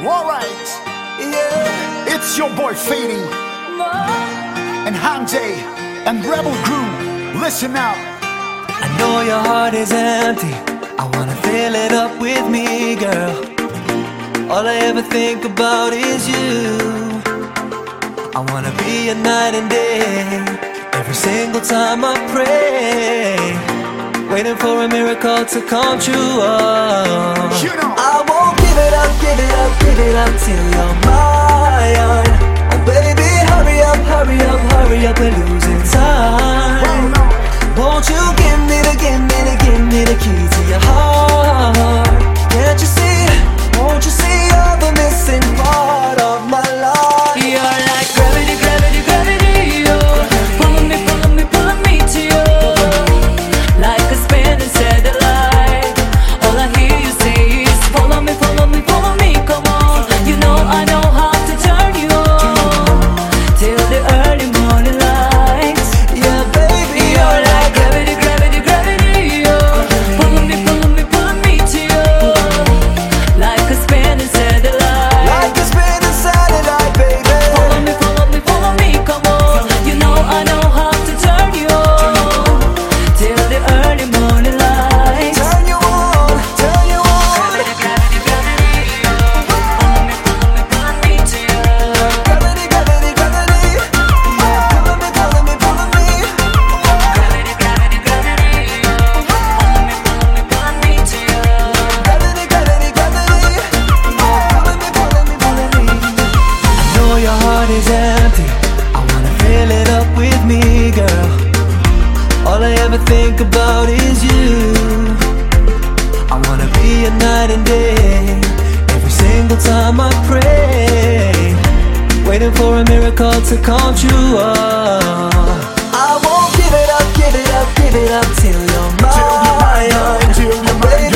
Alright, yeah, it's your boy Fady and Hanjay and Rebel Crew. Listen out. I know your heart is empty. I wanna fill it up with me, girl. All I ever think about is you. I wanna be a night and day. Every single time I pray, waiting for a miracle to come true. You know. I won't give it up, give it up, give it up till you're mine. Oh baby, hurry up, hurry up, hurry up, we're losing time. Won't you give me the, give me the, give me the key to your heart? Can't you see, won't you see you're the missing part of my life? You're like gravity, gravity, gravity, oh. Pulling me, pulling me, pulling me to you. Like a spinning satellite. All I hear you say is follow me, follow me, follow me, come on. You know I know how to turn you on till the early morning light. Yeah baby, You're like gravity, gravity, gravity, oh. Pulling me, pulling me, pulling me to you. Like a spinning satellite. like a spinning satellite, baby. Follow me, follow me, follow me, come on. You know I know how to turn you on till the early morning light. Turn you on, turn you on. Gravity, gravity, gravity, oh. Follow me, pulling me to you. Gravity, gravity, gravity. Pulling me, pulling me, pulling me. Gravity, gravity, gravity, oh. Follow me, pulling me to you. Gravity, gravity, gravity. Pulling me, pulling me, pulling me. I know your heart is empty. I wanna fill it up with me, girl. All I ever think about is you. I wanna be a night and day. Every single time I pray, waiting for a miracle to come true. I won't give it up, give it up, give it up till you're mine. Till you're mine, till you're mine. Baby,